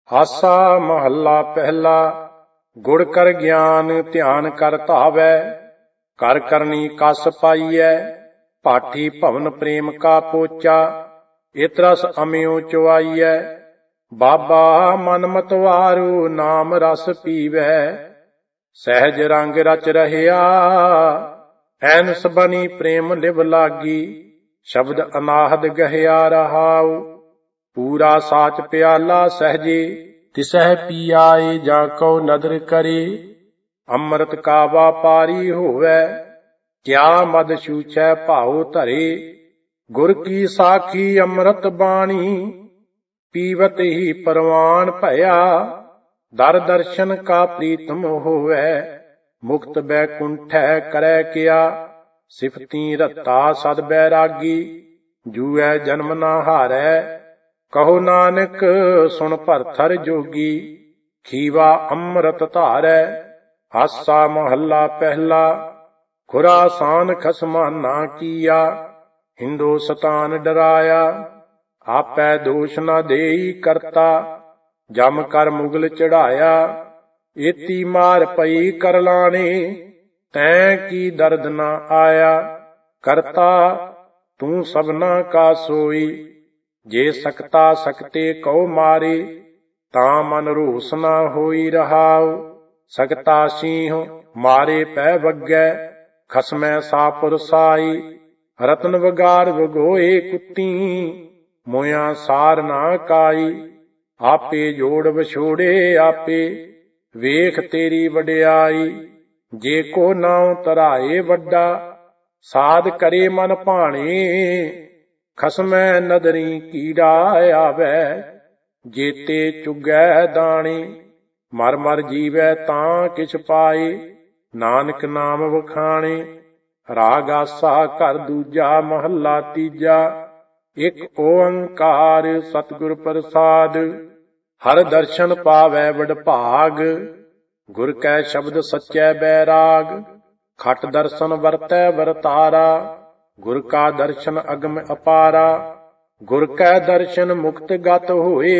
ਆਸਾ ਮਹੱਲਾ ਪਹਿਲਾ। ਗੁੜ ਕਰ ਗਿਆਨ ਧਿਆਨ ਕਰ ਧਾਵੈ, ਕਰ ਕਰਨੀ ਕਸ ਪਾਈਐ। ਪਾਠੀ ਭਵਨ ਪ੍ਰੇਮ ਕਾ ਪੋਚਾ, ਇਤਰਸ ਅਮਿਓ ਚੁਆਈਐ। ਬਾਬਾ ਮਨ ਮਤਵਾਰੂ ਨਾਮ ਰਸ ਪੀਵੈ, ਸਹਿਜ ਰੰਗ ਰਚ ਰਹਿਆ। ਐਨਸ ਬਣੀ ਪ੍ਰੇਮ ਲਿਵ ਲਾਗੀ, ਸ਼ਬਦ ਅਨਾਹਦ ਗਹਿਆ ਰਹਾਉ। ਪੂਰਾ ਸਾਚ ਪਿਆਲਾ ਸਹਿਜੇ, ਤਿਸਹਿ ਪੀਆਏ ਜਾਂ ਕਉ ਨਦਰ ਕਰੇ। ਅੰਮ੍ਰਿਤ ਕਾ ਵਾਪਾਰੀ ਹੋਵੈ, ਕਿਆ ਮਦ ਛੂਛੈ ਭਾਉ ਧਰੇ। ਗੁਰ ਕੀ ਸਾਖੀ ਅੰਮ੍ਰਿਤ ਬਾਣੀ, ਪੀਵਤ ਹੀ ਪਰਵਾਨ ਭਇਆ। ਦਰ ਦਰਸ਼ਨ ਕਾ ਪ੍ਰੀਤਮ ਹੋਵੈ, ਮੁਕਤ ਬੈਕੁੰਠੈ ਕਰੈ ਕਿਆ। ਸਿਫਤੀ ਰਤਾ ਸਦ ਬੈਰਾਗੀ, ਜੂਐ ਜਨਮ ਨਾ ਹਾਰੈ। ਕਹੋ ਨਾਨਕ ਸੁਣ ਭਰਥਰ ਜੋਗੀ, ਖੀਵਾ ਅੰਮ੍ਰਿਤ ਧਾਰੈ। ਆਸਾ ਮਹੱਲਾ ਪਹਿਲਾ। ਖੁਰਾਸਾਨ ਖਸਮਾਨਾ ਕੀਆ, ਹਿੰਦੁਸਤਾਨ ਡਰਾਇਆ। ਆਪੈ ਦੋਸ਼ ਨ ਦੇਈ ਕਰਤਾ, ਜਮ ਕਰ ਮੁਗਲ ਚੜਾਇਆ। ਏਤੀ ਮਾਰ ਪਈ ਕਰ ਲਾਣੇ, ਤੈਂ ਕੀ ਦਰਦ ਨ ਆਇਆ। ਕਰਤਾ ਤੂੰ ਸਭਨਾ ਕਾ ਸੋਈ, ਜੇ ਸਕਤਾ ਸਕਤੇ ਕਉ ਮਾਰੇ। ਤਾਂ ਮਨ ਰੋਸ ਨਾ ਹੋਈ ਰਹਾਉ, ਸਕਤਾ ਸੀਂਹ ਮਾਰੇ ਪੈ ਵੱਗੈ। ਖਸਮੈ ਸਾਪੁਰ ਸਾਈ, ਰਤਨ ਵਗਾਰ ਵਗੋਏ ਕੁੱਤੀ। ਮੋਇਆ ਸਾਰ ਨਾ ਕਾਈ, ਆਪੇ ਜੋੜ ਵਿਛੋੜੇ ਆਪੇ। ਵੇਖ ਤੇਰੀ ਵਡਿਆਈ, ਜੇ ਕੋ ਨਾਉ ਧਰਾਏ ਵੱਡਾ। ਸਾਧ ਕਰੇ ਮਨ ਭਾਣੇ, ਖਸਮੈ ਨਦਰੀ ਕੀੜਾ ਆਵੈ। ਜੇਤੇ ਚੁਗੈ ਦਾਣੇ, ਮਰ ਮਰ ਜੀਵੈ ਤਾਂ ਕਿਛ ਪਾਏ। ਨਾਨਕ ਨਾਮ ਵਖਾਣੇ। ਰਾਗ ਆਸਾ ਘਰ ਦੂਜਾ ਮਹੱਲਾ ਤੀਜਾ। ਇਕ ਓੰਕਾਰ ਸਤਿਗੁਰ ਪ੍ਰਸਾਦ, ਹਰਿ ਦਰਸ਼ਨ ਪਾਵੈ ਵਡਭਾਗ। ਗੁਰ ਕੈ ਸ਼ਬਦ ਸੱਚੈ ਬੈਰਾਗ, ਖਟ ਦਰਸ਼ਨ ਵਰਤੈ ਵਰਤਾਰਾ। ਗੁਰ ਕਾ ਦਰਸ਼ਨ ਅਗਮ ਅਪਾਰਾ, ਗੁਰ ਕੈ ਦਰਸ਼ਨ ਮੁਕਤ ਗਤ ਹੋਏ।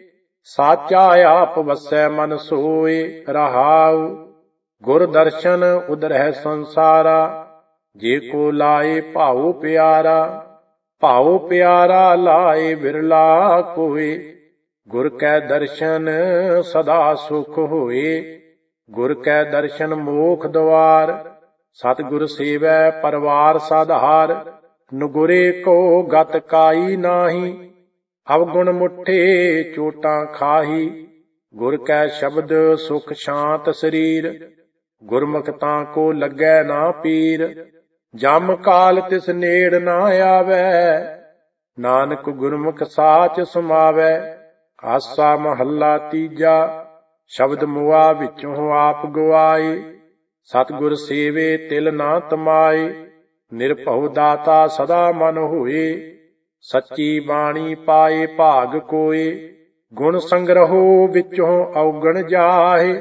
ਸਾਚਾ ਆਪ ਵਸੈ ਮਨ ਸੋਏ ਰਹਾਉ। ਗੁਰ ਦਰਸ਼ਨ ਉਦਰਹਿ ਸੰਸਾਰਾ, ਜੇ ਕੋ ਲਾਏ ਭਾਉ ਪਿਆਰਾ। ਭਾਉ ਪਿਆਰਾ ਲਾਏ ਬਿਰਲਾ ਕੋਏ, ਗੁਰ ਕੈ ਦਰਸ਼ਨ ਸਦਾ ਸੁਖ ਹੋਏ। ਗੁਰ ਕੈ ਦਰਸ਼ਨ ਮੋਖ ਦੁਆਰ, ਸਤਿਗੁਰ ਸੇਵੈ ਪਰਵਾਰ ਸਾਧਾਰ। ਨੁਗੁਰੇ ਕੋ ਗਤ ਕਾਈ ਨਾਹੀ, ਅਵਗੁਣ ਮੁੱਠੇ ਚੋਟਾਂ ਖਾਹੀ। ਗੁਰ ਕੈ ਸ਼ਬਦ ਸੁਖ ਸ਼ਾਂਤ ਸਰੀਰ, ਗੁਰਮੁਖ ਤਾਂ ਕੋ ਲੱਗੈ ਨਾ ਪੀਰ। ਜਮ ਕਾਲ ਤਿਸ ਨੇੜ ਨਾ ਆਵੈ, ਨਾਨਕ ਗੁਰਮੁਖ ਸਾਚ ਸਮਾਵੈ। ਆਸਾ ਮਹੱਲਾ ਤੀਜਾ। ਸ਼ਬਦ ਮੁਆ ਵਿੱਚੋਂ ਆਪ ਗਵਾਏ, ਸਤਿਗੁਰ ਸੇਵੇ ਤਿਲ ਨਾ ਤਮਾਏ। ਨਿਰਭਉ ਦਾਤਾ ਸਦਾ ਮਨ ਹੋਏ, ਸੱਚੀ ਬਾਣੀ ਪਾਏ ਭਾਗ ਕੋਏ। ਗੁਣ ਸੰਗ੍ਰਹੋ ਵਿੱਚੋਂ ਔਗਣ ਜਾਹੇ,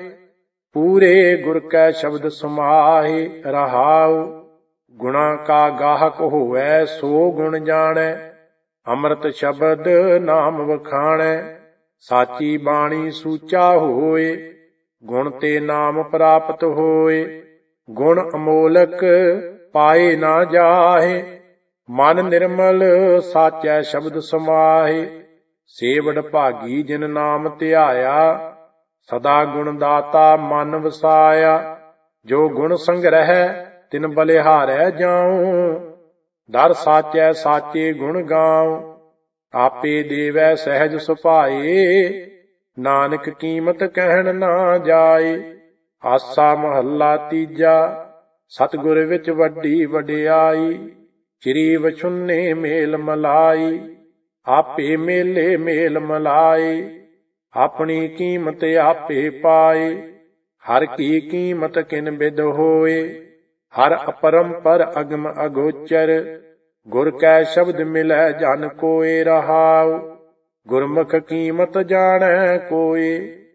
ਪੂਰੇ ਗੁਰ ਕੈ ਸ਼ਬਦ ਸਮਾਹੇ ਰਹਾਉ। ਗੁਣਾ ਕਾ ਗਾਹਕ ਹੋਵੈ ਸੋ ਗੁਣ ਜਾਣੈ, ਅੰਮ੍ਰਿਤ ਸ਼ਬਦ ਨਾਮ ਵਖਾਣੈ। ਸਾਚੀ ਬਾਣੀ ਸੂਚਾ ਹੋਏ, ਗੁਣ ਤੇ ਨਾਮ ਪ੍ਰਾਪਤ ਹੋਏ। ਗੁਣ ਅਮੋਲਕ ਪਾਏ ਨਾ ਜਾਹੇ, ਮਨ ਨਿਰਮਲ ਸਾਚੈ ਸ਼ਬਦ ਸਮਾਹੇ। ਸੇ ਵਡਭਾਗੀ ਜਿਨ ਨਾਮ ਧਿਆਇਆ, ਸਦਾ ਗੁਣ ਦਾਤਾ ਮਨ ਵਸਾਇਆ। ਜੋ ਗੁਣ ਸੰਗ੍ਰਹਿ ਤਿਨ ਬਲਿਹਾਰੈ ਜਾਉ, ਦਰ ਸਾਚੈ ਸਾਚੇ ਗੁਣ ਗਾਉ। ਆਪੇ ਦੇਵੈ ਸਹਿਜ ਸੁਭਾਏ, ਨਾਨਕ ਕੀਮਤ ਕਹਿਣ ਨਾ ਜਾਏ। ਆਸਾ ਮਹੱਲਾ ਤੀਜਾ। ਸਤਿਗੁਰ ਵਿੱਚ ਵੱਡੀ ਵਡਿਆਈ, ਚਿਰੀ ਵਛੁੰਨੇ ਮੇਲ ਮਲਾਈ। ਆਪੇ ਮੇਲੇ ਮੇਲ ਮਲਾਏ, ਆਪਣੀ ਕੀਮਤ ਆਪੇ ਪਾਏ। ਹਰ ਕੀ ਕੀਮਤ ਕਿਨ ਬਿਦ ਹੋਏ, ਹਰ ਅਪਰੰਪਰ ਅਗਮ ਅਗੋਚਰ। ਗੁਰ ਕੈ ਸ਼ਬਦ ਮਿਲੈ ਜਨ ਕੋਏ ਰਹਾਉ, ਗੁਰਮੁਖ ਕੀਮਤ ਜਾਣੈ ਕੋਏ।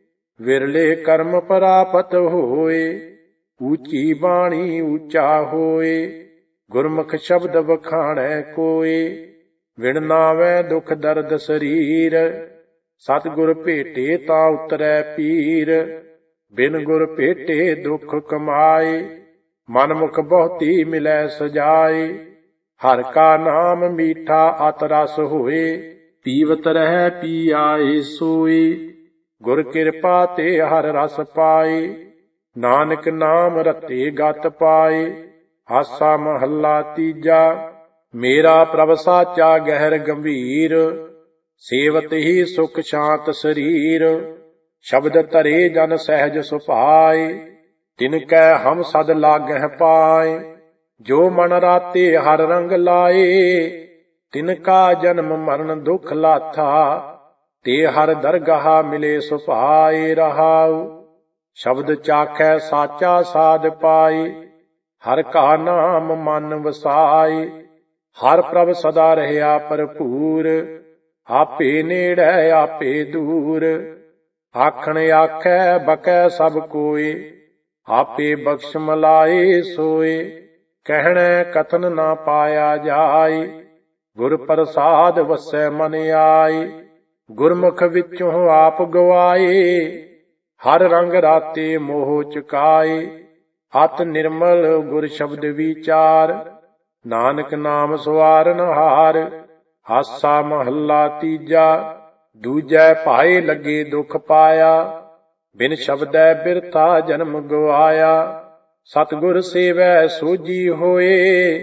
ਵਿਰਲੇ ਕਰਮ ਪ੍ਰਾਪਤ ਹੋਏ, ਊਚੀ ਬਾਣੀ ਊਚਾ ਹੋਏ। ਗੁਰਮੁਖ ਸ਼ਬਦ ਵਖਾਣੈ ਕੋਏ, ਵਿਣ ਨਾਵੈ ਦੁਖ ਦਰਦ ਸਰੀਰ। ਸਤਿਗੁਰ ਭੇਟੇ ਤਾਂ ਉਤਰੈ ਪੀਰ, ਬਿਨ ਗੁਰ ਭੇਟੇ ਦੁਖ ਕਮਾਏ। ਮਨਮੁਖ ਬਹੁਤੀ ਮਿਲੈ ਸਜਾਏ, ਹਰ ਕਾ ਨਾਮ ਮੀਠਾ ਅਤ ਰਸ ਹੋਏ। ਪੀਵਤ ਰਹਿ ਪੀ ਆਏ ਸੋਏ, ਗੁਰ ਕਿਰਪਾ ਤੇ ਹਰ ਰਸ ਪਾਏ। ਨਾਨਕ ਨਾਮ ਰਤੇ ਗਤ ਪਾਏ, ਆਸਾ ਮਹੱਲਾ ਤੀਜਾ। ਮੇਰਾ ਪ੍ਰਭ ਸਾਚਾ ਗਹਿਰ ਗੰਭੀਰ, ਸੇਵਤ ਹੀ ਸੁਖ ਸ਼ਾਂਤ ਸਰੀਰ। ਸ਼ਬਦ ਧਰੇ ਜਨ ਸਹਿਜ ਸੁਭਾਏ, ਤਿਨ ਕੈ ਹਮ ਸਦ ਲਾਗਹਿ ਪਾਏ। ਜੋ ਮਨ ਰਾਤੇ ਹਰ ਰੰਗ ਲਾਏ, ਤਿਨ ਕਾ ਜਨਮ ਮਰਨ ਦੁਖ ਲਾਥਾ। ਤੇ ਹਰ ਦਰਗਾਹ ਮਿਲੇ ਸੁਭਾਏ ਰਹਾਉ, ਸ਼ਬਦ ਚਾਖੈ ਸਾਚਾ ਸਾਧ ਪਾਏ। ਹਰ ਕਾ ਨਾਮ ਮਨ ਵਸਾਏ, ਹਰ ਪ੍ਰਭ ਸਦਾ ਰਹਿਆ ਭਰਪੂਰ। ਆਪੇ ਨੇੜੈ ਆਪੇ ਦੂਰ, ਆਖਣ ਆਖੈ ਬਕੈ ਸਭ ਕੋਏ। ਆਪੇ ਬਖਸ਼ ਮਲਾਏ ਸੋਏ, ਕਹਿਣੈ ਕਥਨ ਨਾ ਪਾਇਆ ਜਾਏ। ਗੁਰ ਪ੍ਰਸਾਦ ਵਸੈ ਮਨ ਆਏ, ਗੁਰਮੁਖ ਵਿੱਚੋਂ ਆਪ ਗਵਾਏ। ਹਰ ਰੰਗ ਰਾਤੇ ਮੋਹ ਚੁਕਾਏ, ਅਤ ਨਿਰਮਲ ਗੁਰ ਸ਼ਬਦ ਵਿਚਾਰ। ਨਾਨਕ ਨਾਮ ਸਵਾਰਨ ਹਾਰ, ਆਸਾ ਮਹੱਲਾ ਤੀਜਾ। ਦੂਜੈ ਭਾਏ ਲੱਗੇ ਦੁਖ ਪਾਇਆ, ਬਿਨ ਸ਼ਬਦੈ ਬਿਰਥਾ ਜਨਮ ਗਵਾਇਆ। ਸਤਿਗੁਰ ਸੇਵੈ ਸੋਝੀ ਹੋਏ,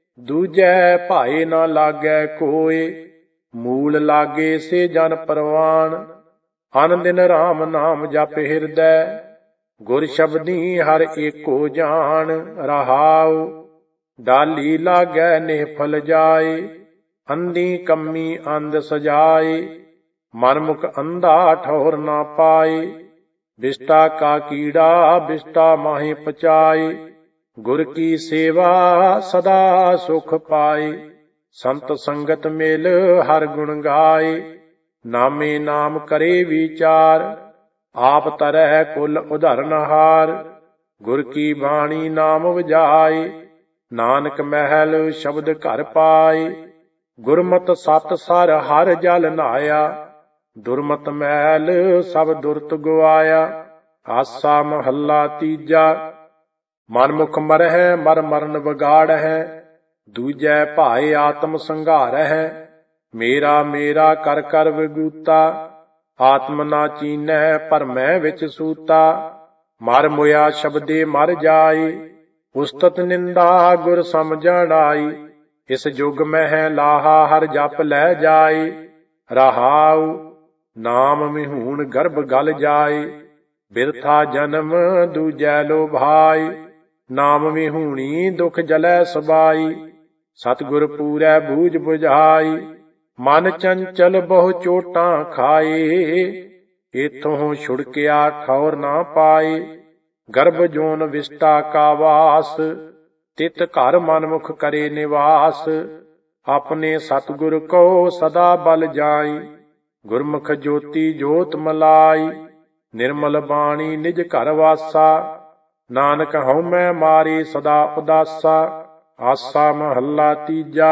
ਦੂਜੈ ਭਾਏ ਨਾ ਲਾਗੈ ਕੋਏ। ਮੂਲ ਲਾਗੇ ਸੇ ਜਨ ਪਰਵਾਨ, ਅਨ ਦਿਨ ਰਾਮ ਨਾਮ ਜਪ ਹਿਰਦੈ। ਗੁਰ ਸ਼ਬਦੀ ਹਰ ਏਕੋ ਜਾਣ, ਰਹਾਉ ਡਾਲੀ ਲਾਗੈ ਨਿਹਫਲ ਜਾਏ। ਅੰਧੀ ਕੰਮੀ ਅੰਧ ਸਜਾਏ, ਮਨਮੁਖ ਅੰਧਾ ਠੌਰ ਨਾ ਪਾਏ। ਬਿਸ਼ਟਾ ਕਾ ਕੀੜਾ ਬਿਸ਼ਟਾ ਮਾਹੇ ਪਚਾਏ, ਗੁਰ ਕੀ ਸੇਵਾ ਸਦਾ ਸੁਖ ਪਾਏ। ਸੰਤ ਸੰਗਤ ਮਿਲ ਹਰ ਗੁਣ ਗਾਏ, ਨਾਮੇ ਨਾਮ ਕਰੇ ਵਿਚਾਰ। ਆਪ ਤਰਹਿ ਕੁਲ ਉਧਰਨਹਾਰ, ਗੁਰ ਕੀ ਬਾਣੀ ਨਾਮ ਵਜਾਏ। ਨਾਨਕ ਮਹਿਲ ਸ਼ਬਦ ਘਰ ਪਾਏ, ਗੁਰਮਤਿ ਸਤ ਸਰ ਹਰ ਜਲ ਨਾਇਆ। ਦੁਰਮਤ ਮਹਿਲ ਸਭ ਦੁਰਤ ਗਵਾਇਆ, ਆਸਾ ਮਹੱਲਾ ਤੀਜਾ। ਮਨਮੁਖ ਮਰਹਿ ਮਰ ਮਰਨ ਵਿਗਾੜਹਿ, ਦੂਜੈ ਭਾਏ ਆਤਮ ਸੰਘਾਰਹਿ। ਮੇਰਾ ਮੇਰਾ ਕਰ ਕਰ ਵਿਗੂਤਾ, ਆਤਮ ਨਾ ਚੀਨੈ ਭਰਮੈ ਵਿੱਚ ਸੂਤਾ। ਮਰ ਮੁਆ ਸ਼ਬਦੇ ਮਰ ਜਾਏ, ਉਸਤਤ ਨਿੰਦਾ ਗੁਰ ਸਮਝਣ ਆਈ। ਇਸ ਜੁਗ ਮਹਿ ਲਾਹਾ ਹਰ ਜਪ ਲੈ ਜਾਏ, ਰਹਾਉ ਨਾਮ ਮਿਹੂਣ ਗਰਭ ਗਲ ਜਾਏ। ਬਿਰਥਾ ਜਨਮ ਦੂਜੈ ਲੋਭਾਈ, ਨਾਮ ਮਿਹੂਣੀ ਦੁਖ ਜਲੈ ਸਬਾਈ। ਸਤਿਗੁਰ ਪੂਰੈ ਬੂਝ ਬੁਝਾਈ, ਮਨ ਚੰਚਲ ਬਹੁ ਚੋਟਾਂ ਖਾਏ। ਇਥੋਂ ਛੁੜਕਿਆ ਠੌਰ ਨਾ ਪਾਏ, ਗਰਭ ਜੋਨ ਵਿਸ਼ਟਾ ਕਾ ਵਾਸ। ਤਿਤ ਘਰ ਮਨਮੁਖ ਕਰੇ ਨਿਵਾਸ, ਆਪਣੇ ਸਤਿਗੁਰ ਕੋ ਸਦਾ ਬਲ ਜਾਈ। ਗੁਰਮੁਖ ਜੋਤੀ ਜੋਤ ਮਲਾਈ, ਨਿਰਮਲ ਬਾਣੀ ਨਿਜ ਘਰ ਵਾਸਾ। ਨਾਨਕ ਹਉਮੈ ਮਾਰੇ ਸਦਾ ਉਦਾਸਾ, ਆਸਾ ਮਹੱਲਾ ਤੀਜਾ।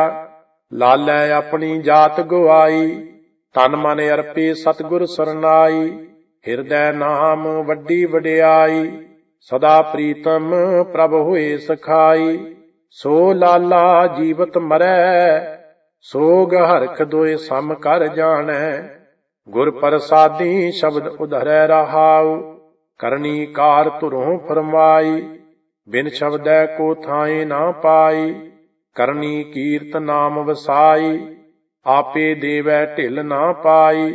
ਲਾਲੈ ਆਪਣੀ ਜਾਤ ਗਵਾਈ, ਤਨ ਮਨ ਅਰਪੇ ਸਤਿਗੁਰ ਸਰਨਾਈ। ਹਿਰਦੈ ਨਾਮ ਵੱਡੀ ਵਡਿਆਈ, ਸਦਾ ਪ੍ਰੀਤਮ ਪ੍ਰਭ ਹੋਏ ਸਖਾਈ। ਸੋ ਲਾਲਾ ਜੀਵਤ ਮਰੈ, ਸੋਗ ਹਰਖ ਦੋਇ ਸਮ ਕਰ ਜਾਣੈ। ਗੁਰ ਪ੍ਰਸਾਦੀ ਸ਼ਬਦ ਉਧਰੈ ਰਹਾਉ, ਕਰਨੀ ਕਾਰ ਧੁਰੋਂ ਫਰਮਾਈ। ਬਿਨ ਸ਼ਬਦੈ ਕੋ ਥਾਏ ਨਾ ਪਾਈ, ਕਰਨੀ ਕੀਰਤ ਨਾਮ ਵਸਾਈ। ਆਪੇ ਦੇਵੈ ਢਿਲ ਨਾ ਪਾਈ,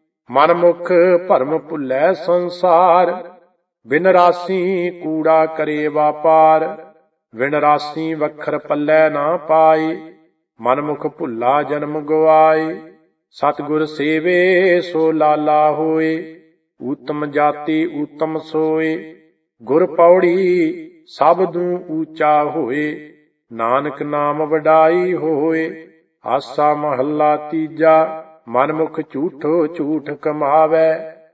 ਮਨਮੁਖ ਭਰਮ ਭੁੱਲੈ ਸੰਸਾਰ। ਬਿਨ ਰਾਸੀ ਕੂੜਾ ਕਰੇ ਵਾਪਾਰ, ਬਿਨ ਰਾਸੀ ਵਖਰ ਪੱਲੇ ਨਾ ਪਾਈ। ਮਨਮੁਖ ਭੁੱਲਾ ਜਨਮ ਗਵਾਏ, ਸਤਿਗੁਰ ਸੇਵੇ ਸੋ ਲਾਲਾ ਹੋਏ। ਊਤਮ ਜਾਤੀ ਊਤਮ ਸੋਏ, ਗੁਰ ਪੌੜੀ ਸਬਦੂ ਊਚਾ ਹੋਏ। ਨਾਨਕ ਨਾਮ ਵਡਾਈ ਹੋਏ, ਆਸਾ ਮਹੱਲਾ ਤੀਜਾ। ਮਨਮੁਖ ਝੂਠੋ ਝੂਠ ਕਮਾਵੈ,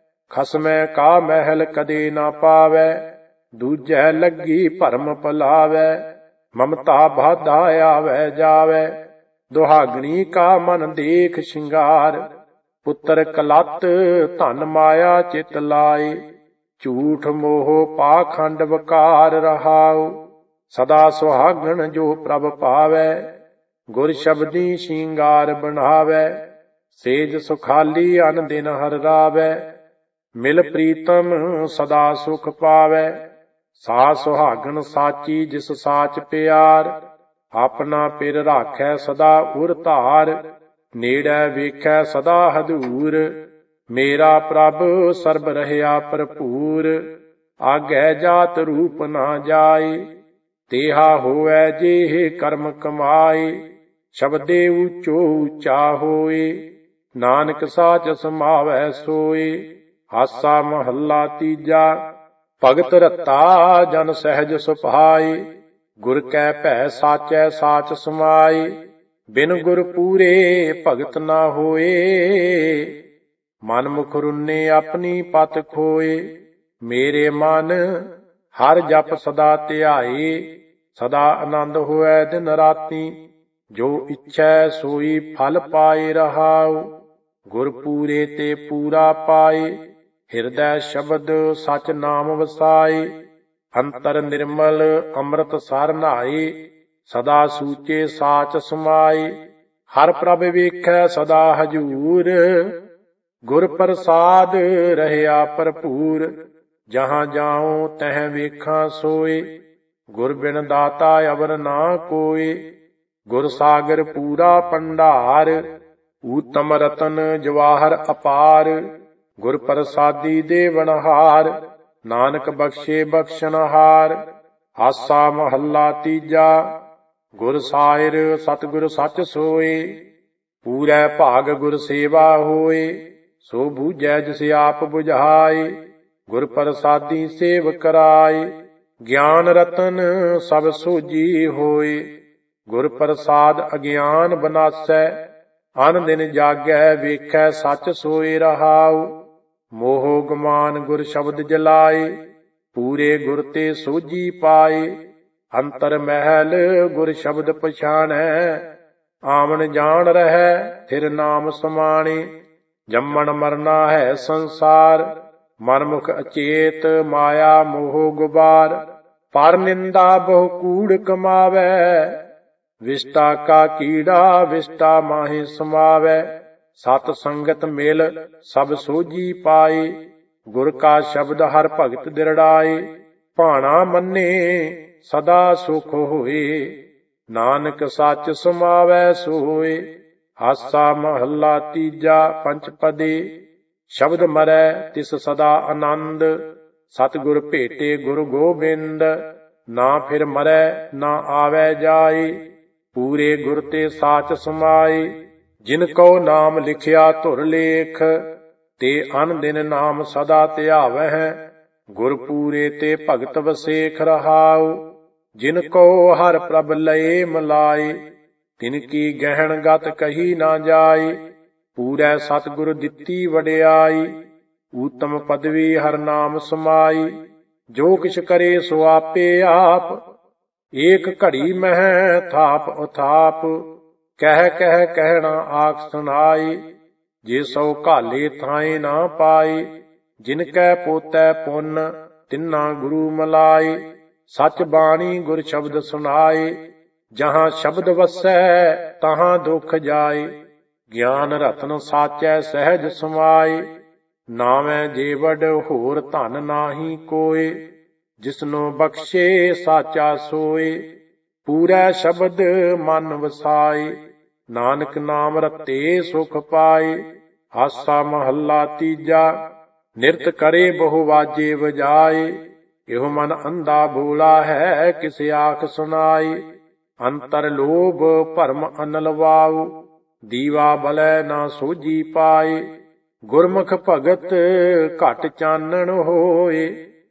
ਖਸਮੈ ਕਾ ਮਹਿਲ ਕਦੇ ਨਾ ਪਾਵੈ। ਦੂਜੈ ਲੱਗੀ ਭਰਮ ਭੁਲਾਵੈ, ਮਮਤਾ ਬਾਧਾ ਆਵੈ ਜਾਵੈ। ਦੁਹਾਗਣੀ ਕਾ ਮਨ ਦੇਖ ਸ਼ਿੰਗਾਰ, ਪੁੱਤਰ ਕਲੱਤ ਧਨ ਮਾਇਆ ਚਿਤ ਲਾਏ। ਝੂਠ ਮੋਹ ਪਾਖੰਡ ਵਕਾਰ ਰਹਾਉ। ਸਦਾ ਸੁਹਾਗਣ ਜੋ ਪ੍ਰਭ ਪਾਵੈ। ਗੁਰ ਸ਼ਬਦੀ ਸ਼ਿੰਗਾਰ ਬਣਾਵੈ। ਸੇਜ ਸੁਖਾਲੀ ਅਨ ਦਿਨ ਹਰ ਰਾਵੈ। ਮਿਲ ਪ੍ਰੀਤਮ ਸਦਾ ਸੁਖ ਪਾਵੈ। ਸਾ ਸੁਹਾਗਣ ਸਾਚੀ ਜਿਸ ਸਾਚ ਪਿਆਰ। ਆਪਣਾ ਪਿਰ ਰਾਖੈ ਸਦਾ ਉਰ ਧਾਰ। ਨੇੜੈ ਵੇਖੈ ਸਦਾ ਹਦੂਰ। ਮੇਰਾ ਪ੍ਰਭ ਸਰਬ ਰਹਿਆ ਭਰਪੂਰ। ਆਗੈ ਜਾਤ ਰੂਪ ਨਾ ਜਾਏ। ਤੇਹਾ ਹੋਵੈ ਜੇ ਕਰਮ ਕਮਾਏ। ਸ਼ਬਦੇ ਉੱਚੋ ਉੱਚਾ ਹੋਏ। ਨਾਨਕ ਸਾਚ ਸਮਾਵੈ ਸੋਏ। ਆਸਾ ਮਹੱਲਾ ਤੀਜਾ। ਭਗਤ ਰਤਾ ਜਨ ਸਹਿਜ ਸੁਭਾਏ। ਗੁਰ ਕੈ ਭੈ ਸਾਚੈ ਸਾਚ ਸਮਾਏ। ਬਿਨ ਗੁਰ ਪੂਰੇ ਭਗਤ ਨਾ ਹੋਏ। ਮਨ ਮੁਖ ਰੁੰਨੇ ਆਪਣੀ ਪਤ ਖੋਏ। ਮੇਰੇ ਮਨ ਹਰ ਜਪ ਸਦਾ ਧਿਆਏ। ਸਦਾ ਆਨੰਦ ਹੋਇ ਦਿਨ ਰਾਤੀ। ਜੋ ਇੱਛੈ ਸੋਈ ਫਲ ਪਾਏ ਰਹਾਉ। ਗੁਰ ਪੂਰੇ ਤੇ ਪੂਰਾ ਪਾਏ। ਹਿਰਦੈ ਸ਼ਬਦ ਸਚ ਨਾਮ ਵਸਾਏ। ਅੰਤਰ ਨਿਰਮਲ ਅੰਮ੍ਰਿਤ ਸਰ ਨਹਾਏ। ਸਦਾ ਸੂਚੇ ਸਾਚ ਸਮਾਏ। ਹਰ ਪ੍ਰਭ ਵੇਖੈ ਸਦਾ ਹਜੂਰ। ਗੁਰ ਪ੍ਰਸਾਦ ਰਹਿਆ ਭਰਪੂਰ। ਜਹਾਂ ਜਾਉ ਤਹਿ ਵੇਖਾਂ ਸੋਏ। ਗੁਰ ਬਿਨ ਦਾਤਾ ਅਵਰ ਨਾ ਕੋਏ। ਗੁਰ ਸਾਗਰ ਪੂਰਾ ਭੰਡਾਰ। ਊਤਮ ਰਤਨ ਜਵਾਹਰ ਅਪਾਰ। ਗੁਰ ਪ੍ਰਸਾਦੀ ਦੇਵਨਹਾਰ। ਨਾਨਕ ਬਖਸ਼ੇ ਬਖਸ਼ਨਹਾਰ। ਆਸਾ ਮਹੱਲਾ ਤੀਜਾ। ਗੁਰ ਸਾਇਰ ਸਤਿਗੁਰ ਸੱਚ ਸੋਏ। ਪੂਰੈ ਭਾਗ ਗੁਰ ਸੇਵਾ ਹੋਏ। ਸੋ ਬੂਝੈ ਜਿਸ ਆਪ ਬੁਝਾਏ। ਗੁਰ ਪ੍ਰਸਾਦੀ ਸੇਵ ਕਰਾਏ। ਗਿਆਨ ਰਤਨ ਸਭ ਸੋਜੀ ਹੋਏ। ਗੁਰ ਪ੍ਰਸਾਦ ਅਗਿਆਨ ਬਨਾਸੈ। ਅਨ ਦਿਨ ਜਾਗੈ ਵੇਖੈ ਸੱਚ ਸੋਏ ਰਹਾਉ। ਮੋਹ ਗੁਮਾਨ ਗੁਰ ਸ਼ਬਦ ਜਲਾਏ। ਪੂਰੇ ਗੁਰ ਤੇ ਸੋਝੀ ਪਾਏ। ਅੰਤਰ ਮਹਿਲ ਗੁਰ ਸ਼ਬਦ ਪਛਾਣੈ। ਆਵਣ ਜਾਣ ਰਹੈ ਫਿਰ ਨਾਮ ਸਮਾਣੇ। ਜੰਮਣ ਮਰਨਾ ਹੈ ਸੰਸਾਰ। ਮਨਮੁਖ ਅਚੇਤ ਮਾਇਆ ਮੋਹ ਗੁਬਾਰ। ਪਰ ਨਿੰਦਾ ਬਹੁ ਕੂੜ ਕਮਾਵੈ। ਵਿਸ਼ਟਾ ਕਾ ਕੀੜਾ ਵਿਸ਼ਟਾ ਮਾਹੀ ਸਮਾਵੈ। ਸਤ ਸੰਗਤ ਮਿਲ ਸਭ ਸੋਝੀ ਪਾਏ। ਗੁਰ ਕਾ ਸ਼ਬਦ ਹਰ ਭਗਤ ਦਿਰੜਾਏ। ਭਾਣਾ ਮੰਨੇ ਸਦਾ ਸੁਖ ਹੋਏ। ਨਾਨਕ ਸੱਚ ਸਮਾਵੈ ਸੋਏ। ਆਸਾ ਮਹੱਲਾ ਤੀਜਾ। ਪੰਚਪਦੇ। ਸ਼ਬਦ ਮਰੈ ਤਿਸ ਸਦਾ ਆਨੰਦ। ਸਤਿਗੁਰ ਭੇਟੇ ਗੁਰ ਗੋਬਿੰਦ। ਨਾ ਫਿਰ ਮਰੈ ਨਾ ਆਵੈ ਜਾਏ। ਪੂਰੇ ਗੁਰ ਤੇ ਸਾਚ ਸਮਾਏ। ਜਿਨ ਕਉ ਨਾਮ ਲਿਖਿਆ ਧੁਰ ਲੇਖ। ਤੇ ਅਨ ਦਿਨ ਨਾਮ ਸਦਾ ਧਿਆਵਹਿ। ਗੁਰ ਪੂਰੇ ਤੇ ਭਗਤ ਵਸੇਖ ਰਹਾਉ। ਜਿਨ ਕਉ ਹਰ ਪ੍ਰਭ ਲਏ ਮਲਾਏ। ਤਿਨ ਕੀ ਗਹਿਣ ਗਤ ਕਹੀ ਨਾ ਜਾਏ। ਪੂਰੈ ਸਤਿਗੁਰ ਦਿੱਤੀ ਵਡਿਆਈ। ਊਤਮ ਪਦਵੀ ਹਰ ਨਾਮ ਸਮਾਈ। ਜੋ ਕਿਛ ਕਰੇ ਸੋ ਆਪੇ ਆਪ। ਏਕ ਘੜੀ ਮਹਿ ਥਾਪ ਉਥਾਪ। ਕਹਿ ਕਹਿ ਕਹਿਣਾ ਆਖ ਸੁਨਾਈ। ਜੇ ਸੋ ਘਾਲੇ ਥਾਏ ਨਾ ਪਾਈ। ਜਿਨ ਕੈ ਪੋਤੈ ਪੁੰਨ ਤਿੰਨਾ ਗੁਰੂ ਮਲਾਈ। ਸਚ ਬਾਣੀ ਗੁਰ ਸ਼ਬਦ ਸੁਨਾਏ। ਜਹਾਂ ਸ਼ਬਦ ਵਸੈ ਤਹਾਂ ਦੁਖ ਜਾਏ। ਗਿਆਨ ਰਤਨ ਸਾਚੈ ਸਹਿਜ ਸਮਾਏ। ਨਾਵੇਂ ਜੀਵੜ ਹੋਰ ਧਨ ਨਾਹੀ ਕੋਏ। ਜਿਸਨੂੰ ਬਖਸ਼ੇ ਸਾਚਾ ਸੋਏ। ਪੂਰਾ ਸ਼ਬਦ ਮਨ ਵਸਾਏ। ਨਾਨਕ ਨਾਮ ਰਤੇ ਸੁਖ ਪਾਏ। ਆਸਾ ਮਹੱਲਾ ਤੀਜਾ। ਨਿਰਤ ਕਰੇ ਬਹੁ ਵਾਜੇ ਵਜਾਏ। ਇਹੋ ਮਨ ਅੰਧਾ ਭੋਲਾ ਹੈ ਕਿਸ ਆਖ ਸੁਨਾਈ। ਅੰਤਰ ਲੋਭ ਭਰਮ ਅਨਲ ਵਾਉ। ਦੀਵਾ ਬਲੈ ਨਾ ਸੋਝੀ ਪਾਏ। ਗੁਰਮੁਖ ਭਗਤ ਘਟ ਚਾਨਣ ਹੋਏ।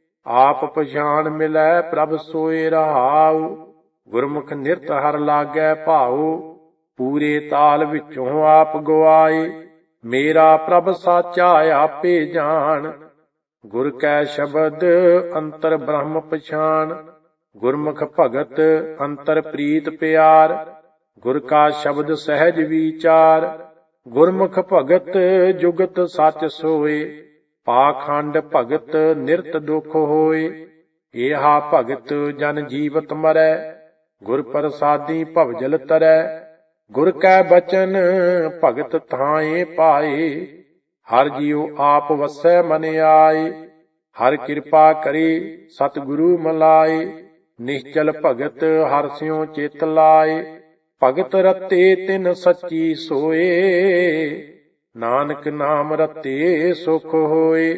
ਆਪ ਪਛਾਣ ਮਿਲੈ ਪ੍ਰਭ ਸੋਏ ਰਹਾਉ। ਗੁਰਮੁਖ ਨਿਰਤ ਹਰ ਲਾਗੈ ਭਾਉ। ਪੂਰੇ ਤਾਲ ਵਿੱਚੋਂ ਆਪ ਗਵਾਏ। ਮੇਰਾ ਪ੍ਰਭ ਸਾਚਾ ਆਪੇ ਜਾਣ। ਗੁਰ ਕੈ ਸ਼ਬਦ ਅੰਤਰ ਬ੍ਰਹਮ ਪਛਾਣ। ਗੁਰਮੁਖ ਭਗਤ ਅੰਤਰ ਪ੍ਰੀਤ ਪਿਆਰ। ਗੁਰ ਕਾ ਸ਼ਬਦ ਸਹਿਜ ਵਿਚਾਰ। ਗੁਰਮੁਖ ਭਗਤ ਜੁਗਤ ਸੱਚ ਸੋਏ, ਪਾਖੰਡ ਭਗਤ ਨਿਰਤ ਦੁਖ ਹੋਏ। ਏਹਾ ਭਗਤ ਜਨ ਜੀਵਤ ਮਰੈ, ਗੁਰ ਪ੍ਰਸਾਦੀ ਭਵਜਲ ਤਰੈ। ਗੁਰ ਕੈ ਬਚਨ ਭਗਤ ਥਾਏ ਪਾਏ, ਹਰ ਜੀਉ ਆਪ ਵਸੈ ਮਨ ਆਏ। ਹਰ ਕਿਰਪਾ ਕਰੇ ਸਤਿਗੁਰੂ ਮਲਾਏ, ਨਿਸ਼ਚਲ ਭਗਤ ਹਰਿ ਸਿਉ ਚਿਤ ਲਾਏ। ਭਗਤ ਰਤੇ ਤਿਨ ਸੱਚੀ ਸੋਏ, ਨਾਨਕ ਨਾਮ ਰਤੇ ਸੁਖ ਹੋਏ।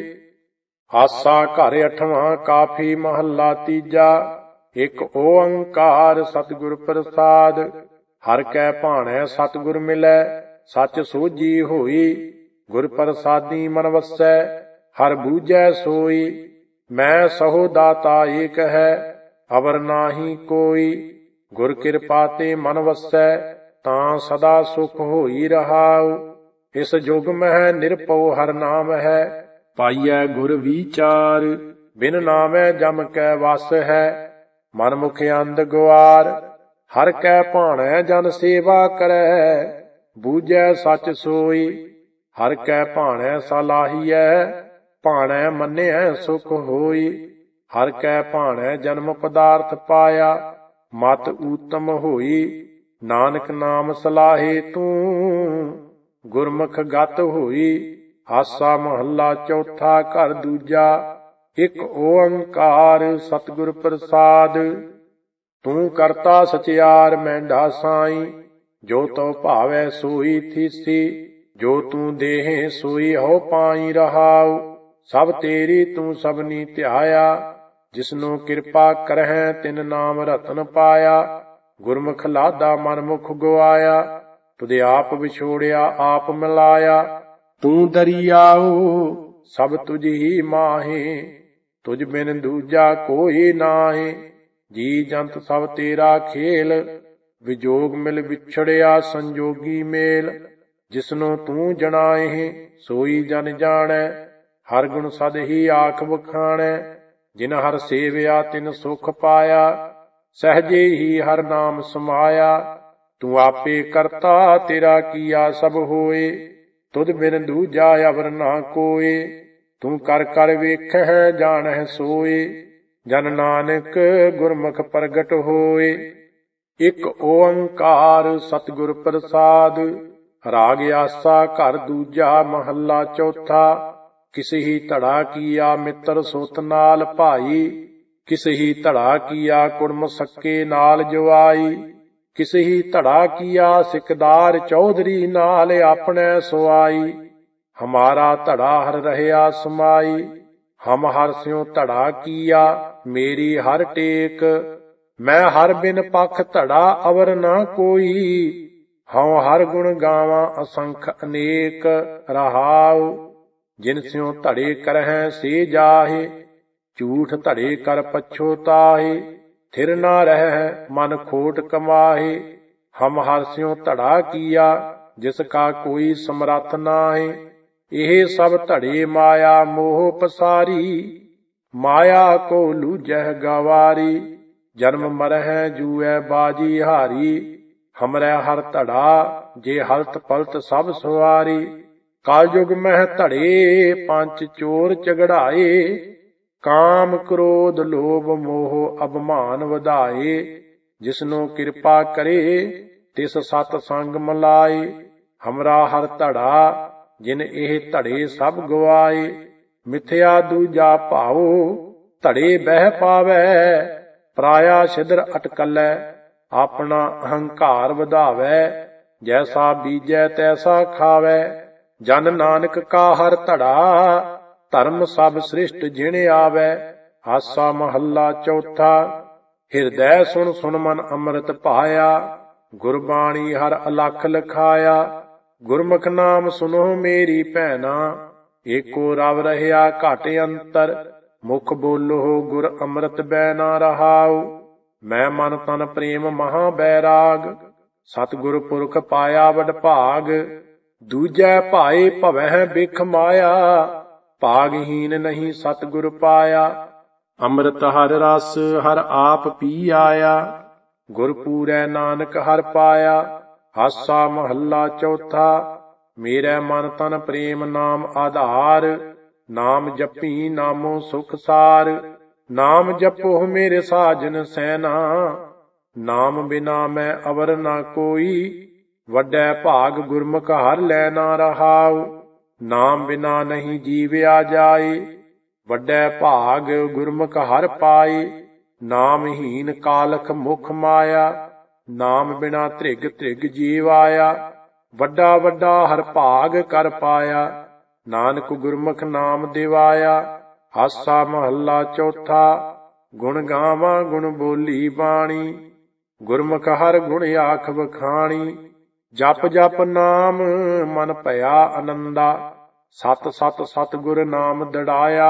ਆਸਾ ਘਰ 8ਵਾਂ ਕਾਫੀ ਮਹੱਲਾ ਤੀਜਾ। ਇਕ ਓੰਕਾਰ ਸਤਿਗੁਰ ਪ੍ਰਸਾਦ, ਹਰਿ ਕੈ ਭਾਣੈ ਸਤਿਗੁਰ ਮਿਲੈ। ਸੱਚ ਸੋਝੀ ਹੋਈ, ਗੁਰ ਪ੍ਰਸਾਦੀ ਮਨ ਵਸੈ। ਹਰਿ ਬੂਝੈ ਸੋਈ, ਮੈਂ ਸਹੋ ਦਾਤਾ ਏਕ ਹੈ। ਅਵਰ ਨਾਹੀ ਕੋਈ, ਗੁਰ ਕਿਰਪਾ ਤੇ ਮਨ ਵਸੈ। ਤਾਂ ਸਦਾ ਸੁਖ ਹੋਈ ਰਹਾਉ, ਇਸ ਜੁਗ ਮਹਿ ਨਿਰਭਉ ਹਰਿ ਨਾਮ ਹੈ। ਪਾਈਐ ਗੁਰ ਵਿਚਾਰ, ਬਿਨ ਨਾਮੈ ਜਮ ਕੈ ਵਸ ਹੈ। ਮਨ ਮੁਖ ਅੰਧ ਗੁਆਰ, ਹਰਿ ਕੈ ਭਾਣੈ ਜਨ ਸੇਵਾ ਕਰੈ। ਬੂਝੈ ਸੱਚ ਸੋਈ, ਹਰਿ ਕੈ ਭਾਣੈ ਸਲਾਹੀਐ। ਭਾਣੈ ਮੰਨਿਐ ਸੁਖ ਹੋਈ, ਹਰਿ ਕੈ ਭਾਣੈ ਜਨਮ ਪਦਾਰਥ ਪਾਇਆ। ਮਤ ਊਤਮ ਹੋਈ, ਨਾਨਕ ਨਾਮ ਸਲਾਹੇ ਤੂੰ। ਗੁਰਮੁਖ ਗਤ ਹੋਈ, ਆਸਾ ਮਹੱਲਾ ਚੌਥਾ ਘਰ ਦੂਜਾ। ਇਕ ਓੰਕਾਰ ਸਤਿਗੁਰ ਪ੍ਰਸਾਦ, ਤੂੰ ਕਰਤਾ ਸਚਿਆਰ ਮੈਂਢਾ ਸਾਈ। ਜੋ ਤਉ ਭਾਵੈ ਸੋਈ ਥੀਸੀ, ਜੋ ਤੂੰ ਦੇਹੇ ਸੋਈ ਹਉ ਪਾਈ ਰਹਾਉ। ਸਭ ਤੇਰੀ ਤੂੰ ਸਭਨੀ ਧਿਆਇਆ, ਜਿਸਨੂੰ ਕਿਰਪਾ ਕਰਹਿ ਤਿਨ ਨਾਮ ਰਤਨ ਪਾਇਆ। ਗੁਰਮੁਖ ਲਾਦਾ ਮਨ ਮੁਖ ਗੁਆਇਆ, ਤੁਧ ਆਪ ਵਿਛੋੜਿਆ ਆਪ ਮਿਲਾਇਆ। ਤੂੰ ਦਰਿਆਉ ਸਭ ਤੁਝ ਹੀ ਮਾਹੇ, ਤੁਝ ਬਿਨ ਦੂਜਾ ਕੋਈ ਨਾਹੀ। ਜੀ ਜੰਤ ਸਭ ਤੇਰਾ ਖੇਲ, ਵਿਜੋਗ ਮਿਲ ਵਿਛੜਿਆ ਸੰਜੋਗੀ ਮੇਲ। ਜਿਸਨੂੰ ਤੂੰ ਜਣਾਏ ਸੋਈ ਜਨ ਜਾਣੈ, ਹਰ ਗੁਣ ਸਦ ਹੀ ਆਖ ਵਖਾਣੈ। ਜਿਨ ਹਰ ਸੇਵਿਆ ਤਿਨ ਸੁਖ ਪਾਇਆ, ਸਹਜੇ ਹੀ ਹਰ ਨਾਮ ਸਮਾਇਆ। ਤੂੰ ਆਪੇ ਕਰਤਾ ਤੇਰਾ ਕੀਆ ਸਭ ਹੋਏ, ਤੁਧ ਬਿਨ ਦੂਜਾ ਅਵਰ ਨਾ ਕੋਏ। ਤੂੰ ਕਰ ਕਰ ਵੇਖਹਿ ਜਾਣਹਿ ਸੋਏ, ਜਨ ਨਾਨਕ ਗੁਰਮੁਖ ਪ੍ਰਗਟ ਹੋਏ। ਇਕ ਓੰਕਾਰ ਸਤਿਗੁਰ ਪ੍ਰਸਾਦ, ਰਾਗ ਆਸਾ ਘਰ ਦੂਜਾ ਮਹੱਲਾ ਚੌਥਾ। ਕਿਸ ਹੀ ਧੜਾ ਕੀਆ ਮਿੱਤਰ ਸੁਤ ਨਾਲ ਭਾਈ, ਕਿਸ ਹੀ ਧੜਾ ਕੀਆ ਕੁੜਮ ਸੱਕੇ ਨਾਲ ਜਵਾਈ। ਕਿਸ ਹੀ ਧੜਾ ਕੀਆ ਸਿਕਦਾਰ ਚੌਧਰੀ ਨਾਲ ਆਪਣੇ ਸੁਆਈ। ਹਮਾਰਾ ਧੜਾ ਹਰ ਰਹਿਆ ਸਮਾਈ, ਹਮ ਹਰ ਸਿਉ ਧੜਾ ਕੀਆ ਮੇਰੀ ਹਰ ਟੇਕ। ਮੈਂ ਹਰ ਬਿਨ ਪਖ ਧੜਾ ਅਵਰ ਨਾ ਕੋਈ, ਹਉ ਹਰ ਗੁਣ ਗਾਵਾਂ ਅਸੰਖ ਅਨੇਕ ਰਹਾਉ। ਜਿਨ ਸਿਉ ਧੜੇ ਕਰਹਿ ਸੇ ਜਾਹੇ, ਝੂਠ ਧੜੇ ਕਰ ਪਛੋਤਾਹੇ। ਥਿਰ ਨਾ ਰਹਿ ਮਨ ਖੋਟ ਕਮਾਹੇ, ਹਮ ਹਰ ਸਿਉ ਧੜਾ ਕੀਆ ਜਿਸ ਕਾ ਕੋਈ ਸਮਰੱਥ ਨਾਹੀ। ਇਹ ਸਭ ਧੜੇ ਮਾਇਆ ਮੋਹ ਪਸਾਰੀ, ਮਾਇਆ ਕੋ ਲੂਜਹਿ ਗਵਾਰੀ। ਜਨਮ ਮਰਹਿ ਜੂਐ ਬਾਜੀ ਹਾਰੀ, ਹਮਰੈ ਹਰ ਧੜਾ ਜੇ ਹਲਤ ਪਲਤ ਸਭ ਸੁਆਰੀ। ਕਲਯੁਗ ਮਹਿ ਧੜੇ ਪੰਚ ਚੋਰ ਝਗੜਾਏ, ਕਾਮ ਕ੍ਰੋਧ ਲੋਭ ਮੋਹ ਅਭਿਮਾਨ ਵਧਾਏ। ਜਿਸਨੂੰ ਕਿਰਪਾ ਕਰੇ ਤਿਸ ਸਤ ਸੰਗ ਮਲਾਏ, ਹਮਰਾ ਹਰ ਧੜਾ ਜਿਨ ਇਹ ਧੜੇ ਸਭ ਗਵਾਏ। ਮਿਥਿਆ ਦੂਜਾ ਭਾਉ ਧੜੇ ਬਹਿ ਪਾਵੈ, ਪਰਾਇਆ ਛਿਦਰ ਅਟਕਲੈ ਆਪਣਾ ਅਹੰਕਾਰ ਵਧਾਵੈ। ਜੈਸਾ ਬੀਜੈ ਤੈਸਾ ਖਾਵੈ, ਜਨ ਨਾਨਕ ਕਾ ਹਰ ਧੜਾ ਧਰਮ ਸਭ ਸ੍ਰਿਸ਼ਟ ਜਿਣ ਆਵੈ। ਆਸਾ ਮਹੱਲਾ ਚੌਥਾ। ਹਿਰਦੈ ਸੁਣ ਸੁਣ ਮਨ ਅੰਮ੍ਰਿਤ ਭਾਇਆ, ਗੁਰਬਾਣੀ ਹਰ ਅਲਖ ਲਖਾਇਆ। ਗੁਰਮੁਖ ਨਾਮ ਸੁਨੋ ਮੇਰੀ ਭੈਣਾ, ਏਕੋ ਰਵ ਰਹਿਆ ਘਟ ਅੰਤਰ। ਮੁਖ ਬੋਲੋ ਗੁਰ ਅੰਮ੍ਰਿਤ ਬੈ ਨਾ ਰਹਾਉ, ਮੈਂ ਮਨ ਤਨ ਪ੍ਰੇਮ ਮਹਾ ਬੈਰਾਗ। ਸਤਿਗੁਰ ਪੁਰਖ ਪਾਇਆ ਵਡ ਭਾਗ, ਦੂਜੈ ਭਾਏ ਭਵਹਿ ਬਿਖ ਮਾਇਆ। ਭਾਗਹੀਨ ਨਹੀਂ ਸਤਿਗੁਰ ਪਾਇਆ, ਅੰਮ੍ਰਿਤ ਹਰ ਰਸ ਹਰ ਆਪ ਪੀ ਆਇਆ। ਗੁਰ ਪੂਰੈ ਨਾਨਕ ਹਰ ਪਾਇਆ। ਆਸਾ ਮਹੱਲਾ ਚੌਥਾ। ਮੇਰੇ ਮਨ ਤਨ ਪ੍ਰੇਮ ਨਾਮ ਆਧਾਰ। ਨਾਮ ਜਪੀ ਨਾਮੋ ਸੁਖ ਸਾਰ। ਨਾਮ ਜਪੋ ਮੇਰੇ ਸਾਜਨ ਸੈਨਾ। ਨਾਮ ਬਿਨਾ ਮੈਂ ਅਵਰ ਨਾ ਕੋਈ। ਵੱਡੈ ਭਾਗ ਗੁਰਮੁਖ ਹਰ ਲੈ ਨਾ ਰਹਾਉ। ਨਾਮ ਬਿਨਾ ਨਹੀਂ ਜੀਵਿਆ ਜਾਏ। ਵੱਡੈ ਭਾਗ ਗੁਰਮੁਖ ਹਰ ਪਾਏ। ਨਾਮਹੀਨ ਕਾਲਖ ਮੁਖ ਮਾਇਆ। ਨਾਮ ਬਿਨਾ ਧ੍ਰਿਗ ਧ੍ਰਿਗ ਜੀਵ ਆਇਆ। ਵੱਡਾ ਵੱਡਾ ਹਰ ਭਾਗ ਕਰ ਪਾਇਆ। ਨਾਨਕ ਗੁਰਮੁਖ ਨਾਮ ਦਿਵਾਇਆ। ਹਾਸਾ ਮਹੱਲਾ ਚੌਥਾ। ਗੁਣ ਗਾਵਾਂ ਗੁਣ ਬੋਲੀ ਬਾਣੀ। ਗੁਰਮੁਖ ਹਰ ਗੁਣ ਆਖ ਵਖਾਣੀ। ਜਪ ਜਪ ਨਾਮ ਮਨ ਭਇਆ ਆਨੰਦਾ। ਸਤ ਸਤ ਸਤ ਗੁਰ ਨਾਮ ਦੜਾਇਆ।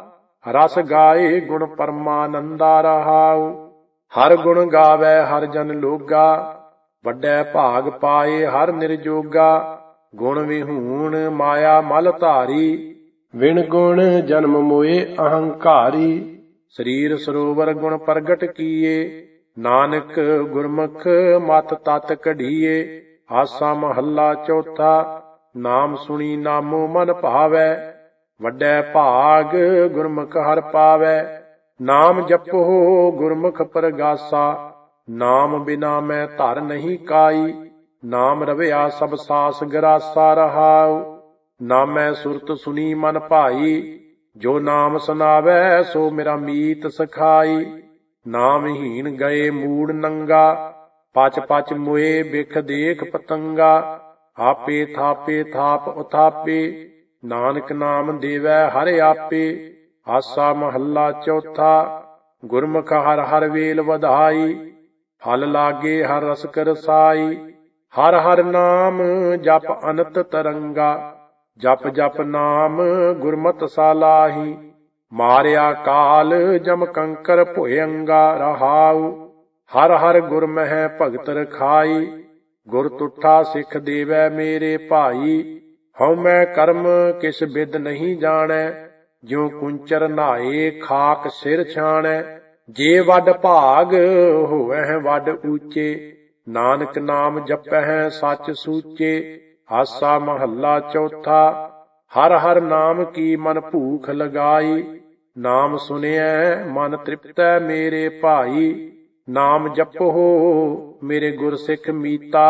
ਰਸ ਗਾਏ ਗੁਣ ਪਰਮਾਨੰਦਾ ਰਹਾਉ। ਹਰ ਗੁਣ ਗਾਵੈ ਹਰ ਜਨ ਲੋਗਾ। ਵੱਡੈ ਭਾਗ ਪਾਏ ਹਰ ਨਿਰਜੋਗਾ। ਗੁਣ ਵਿਹੂਣ ਮਾਇਆ ਮਲ ਧਾਰੀ। ਵਿਣ ਗੁਣ ਜਨਮ ਮੋਏ ਅਹੰਕਾਰੀ। ਸਰੀਰ ਸਰੋਵਰ ਗੁਣ ਪ੍ਰਗਟ ਕੀਏ। ਨਾਨਕ ਗੁਰਮੁਖ ਮਤ ਤਤ ਕਢੀਏ। ਆਸਾ ਮਹੱਲਾ ਚੌਥਾ। ਨਾਮ ਸੁਣੀ ਨਾਮੋ ਮਨ ਭਾਵੈ। ਵੱਡੈ ਭਾਗ ਗੁਰਮੁਖ ਹਰ ਪਾਵੈ। ਨਾਮ ਜਪੋ ਗੁਰਮੁਖ ਪਰਗਾਸਾ। ਨਾਮ ਬਿਨਾ ਮੈਂ ਧਰ ਨਹੀਂ ਕਾਈ। ਨਾਮ ਰਵਿਆ ਸਭ ਸਾਸ ਗਰਾਸਾ ਰਹਾਉ। ਨਾਮੈ ਸੁਰਤ ਸੁਣੀ ਮਨ ਭਾਈ। ਜੋ ਨਾਮ ਸੁਨਾਵੈ ਸੋ ਮੇਰਾ ਮੀਤ ਸਖਾਈ। ਨਾਮਹੀਨ ਗਏ ਮੂੜ ਨੰਗਾ। ਪਚ ਪਚ ਮੋਏ ਬਿਖ ਦੇਖ ਪਤੰਗਾ। ਆਪੇ ਥਾਪੇ ਥਾਪ ਉਥਾਪੇ। ਨਾਨਕ ਨਾਮ ਦੇਵੈ ਹਰ ਆਪੇ। ਆਸਾ ਮਹੱਲਾ ਚੌਥਾ। ਗੁਰਮੁਖ ਹਰ ਹਰ ਵੇਲ ਵਧਾਈ। ਫਲ ਲਾਗੇ ਹਰ ਰਸਕ ਰਸਾਈ। ਹਰ ਹਰ ਨਾਮ ਜਪ ਅਨੰਤ ਤਰੰਗਾ। ਜਪ ਜਪ ਨਾਮ ਗੁਰਮਤਿ ਸਾਲਾਹੀ। ਮਾਰਿਆ ਕਾਲ ਜਮ ਕੰਕਰ ਭੁਇੰਗਾ ਰਹਾਉ। ਹਰ ਹਰ ਗੁਰ ਮਹਿ ਭਗਤ ਰਖਾਈ। ਗੁਰ ਤੁਠਾ ਸਿੱਖ ਦੇਵੈ ਮੇਰੇ ਭਾਈ। ਹਉ ਮੈਂ ਕਰਮ ਕਿਸ ਬਿਦ ਨਹੀਂ ਜਾਣੈ। ਜਿਉ ਕੁੰਚਰ ਨਾਏ ਖਾਕ ਸਿਰ ਛਾਣੈ। ਜੇ ਵੱਡ ਭਾਗ ਹੋਵੈ ਵੱਡ ਊਚੇ। ਨਾਨਕ ਨਾਮ ਜਪਹਿ ਸੱਚ ਸੂਚੇ। ਆਸਾ ਮਹੱਲਾ ਚੌਥਾ। ਹਰ ਹਰ ਨਾਮ ਕੀ ਮਨ ਭੂਖ ਲਗਾਈ। ਨਾਮ ਸੁਣਿਐ ਮਨ ਤ੍ਰਿਪਤੈ ਮੇਰੇ ਭਾਈ। ਨਾਮ ਜਪੋ ਮੇਰੇ ਗੁਰ ਸਿੱਖ ਮੀਤਾ।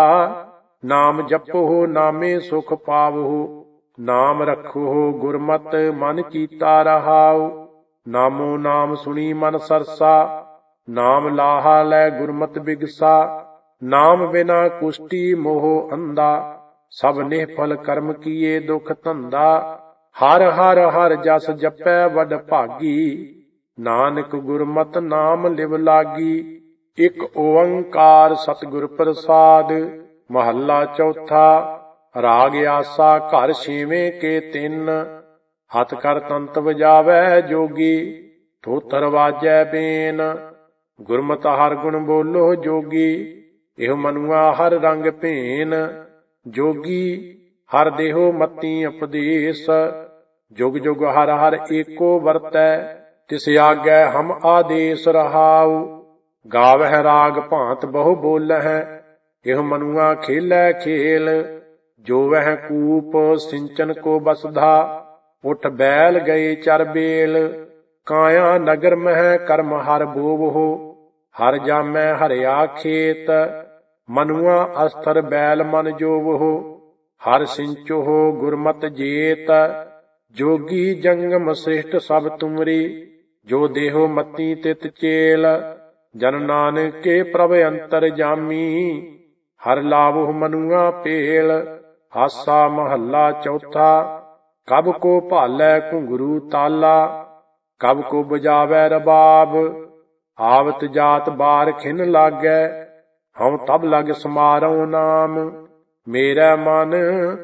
ਨਾਮ ਜਪੋ ਨਾਮੇ ਸੁਖ ਪਾਵਹੁ। ਨਾਮ ਰੱਖੋ ਗੁਰਮਤਿ ਮਨ ਚੀਤਾ ਰਹਾਉ। ਨਾਮੋ ਨਾਮ ਸੁਣੀ ਮਨ ਸਰਸਾ। ਨਾਮ ਲਾਹਾ ਲੈ ਗੁਰਮਤਿ ਬਿਗਸਾ। ਨਾਮ ਬਿਨਾ ਕੁਸ਼ਟੀ ਮੋਹ ਅੰਧਾ। ਸਭ ਨਿਹਫਲ ਕਰਮ ਕੀਏ ਦੁਖ ਧੰਦਾ। ਹਰ ਹਰ ਹਰ ਜਸ ਜਪੈ ਵੱਡ ਭਾਗੀ। ਨਾਨਕ ਗੁਰਮਤਿ ਨਾਮ ਲਿਵ ਲਾਗੀ। ਇਕ ਓੰਕਾਰ ਸਤਿਗੁਰ ਪ੍ਰਸਾਦ। ਮਹੱਲਾ ਚੌਥਾ। ਰਾਗ ਆਸਾ ਘਰ ਛੇਵੇਂ ਕੇ ਤਿੰਨ। ਹੱਥ ਕਰ ਤੰਤ ਵਜਾਵੈ ਜੋਗੀ। ਥੋਥਰ ਵਾਜੈ ਬੇਨ। ਗੁਰਮਤਿ ਹਰ ਗੁਣ ਬੋਲੋ ਜੋਗੀ। ਇਹੋ ਮਨੁਆ ਹਰ ਰੰਗ ਭੇਨ। ਜੋਗੀ ਹਰ ਦੇਹੋ ਮਤੀ ਉਪਦੇਸ। ਜੁਗ ਜੁਗ ਹਰ ਹਰ ਏਕੋ ਵਰਤੈ। ਤਿਸ ਆਗੈ ਹਮ ਆਦੇਸ ਰਹਾਉ। ਗਾਵਹਿ ਰਾਗ ਭਾਂਤ ਬਹੁ ਬੋਲਹਿ। ਇਹੋ ਮਨੁਆ ਖੇਲੈ ਖੇਲ। ਜੋ ਵਹਿ ਕੂਪ ਸਿੰਚਨ ਕੋ ਬਸਧਾ। ਉਠ ਬੈਲ ਗਏ ਚਰ ਬੇਲ। ਕਾਇਆ ਨਗਰ ਮਹਿ ਕਰਮ ਹਰ ਬੋਵਹੁ। ਹਰ ਜਾਮੈ ਹਰਿਆ ਖੇਤ। ਮਨੁਆ ਅਸਥਰ ਬੈਲ ਮਨ ਜੋਵਹੁ। ਹਰ ਸਿੰਚੋਹੁ ਗੁਰਮਤਿ ਜੇਤ। ਜੋਗੀ ਜੰਗਮ ਸ੍ਰਿਸ਼ਟ ਸਭ ਤੁਮਰੀ। ਜੋ ਦੇਹੋ ਮਤੀ ਤਿਤ ਚੇਲ। ਜਨ ਨਾਨਕ ਕੇ ਪ੍ਰਭ ਅੰਤਰ ਜਾਮੀ। ਹਰ ਲਾਵਹੁ ਮਨੁਆ ਪੇਲ। ਆਸਾ ਮਹੱਲਾ ਚੌਥਾ। ਕਬ ਕੋ ਭਾਲੈ ਘੁੰਗਰੂ ਤਾਲਾ। ਕਬ ਕੋ ਬਜਾਵੈ ਰਬਾਬ। ਆਵਤ ਜਾਤ ਬਾਰ ਖਿਨ ਲਾਗੈ। ਹਉ ਤਬ ਲਗ ਸਮਾਰਉ ਨਾਮ। ਮੇਰਾ ਮਨ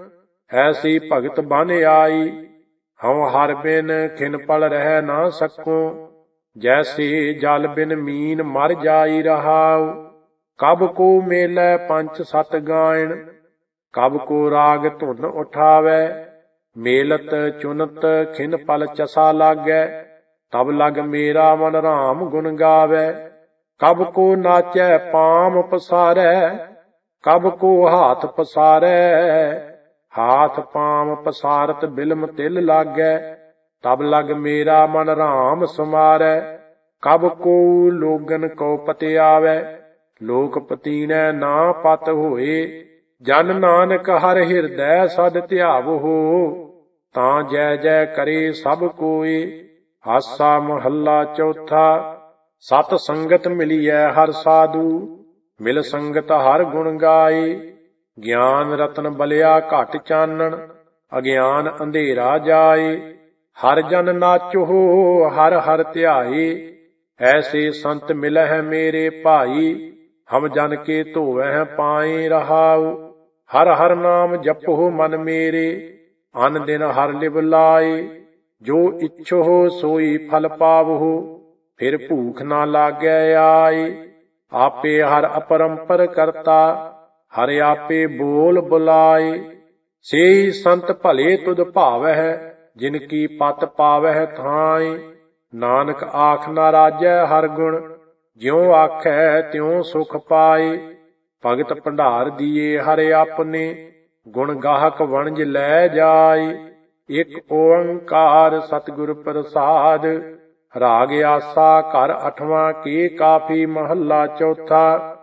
ਐਸੀ ਭਗਤ ਬਨ ਆਈ। ਹਉ ਹਰ ਬਿਨ ਖਿਨ ਪਲ ਰਹਿ ਨਾ ਸਕੂੰ। ਜੈਸੇ ਜਲ ਬਿਨ ਮੀਨ ਮਰ ਜਾਈ ਰਹਾਉ। ਕਬ ਕੋ ਮੇਲੈ ਪੰਚ ਸਤ ਗਾਇਣ। ਕਬ ਕੋ ਰਾਗ ਧੁਨ ਉਠਾਵੈ। ਮੇਲਤ ਚੁਨਤ ਖਿਨ ਪਲ ਚਸਾ ਲਾਗੈ। ਤਬ ਲਗ ਮੇਰਾ ਮਨ ਰਾਮ ਗੁਣ ਗਾਵੈ। ਕਬ ਕੋ ਨਾਚੈ ਪਾਮ ਪਸਾਰੈ। ਕਬ ਕੋ ਹਾਥ ਪਸਾਰੈ। हाथ पाम पसारत बिलम तिल लागै, तब लग मेरा मन राम समारै। कब को लोगन को पते आवै, लोक पतीनै ना पत होए। जन नानक हर हिरदै सद ध्यावहु, तां जय जय करे सब कोए। आसा महला चौथा। सत संगत मिलिए हर साधु, मिल संगत हर गुण गाए। ज्ञान रतन बलिया घट चानन, अज्ञान अंधेरा जाए। हर जन नाचो हर हर ध्याए, ऐसे संत मिलह मेरे भाई। हम जन के धोवह पाए रहाउ, हर हर नाम जपो मन मेरे। अन दिन हर लिव लाए, जो इच्छो सोई फल पावहु। फिर भूख ना लागै आए, आपे हर अपरंपर करता। हर आपे बोल बुलाए, सेई संत भले तुद भावह। जिनकी पत पावह थाए, नानक आख ना राजै हर गुण। ज्यों आखै त्यों सुख पाए। भगत भंडार दिए हर आपने, गुण गाहक वणज लै जाए। एक ओंकार सतगुर प्रसाद, राग आसा घर अठवां के काफी। महला चौथा।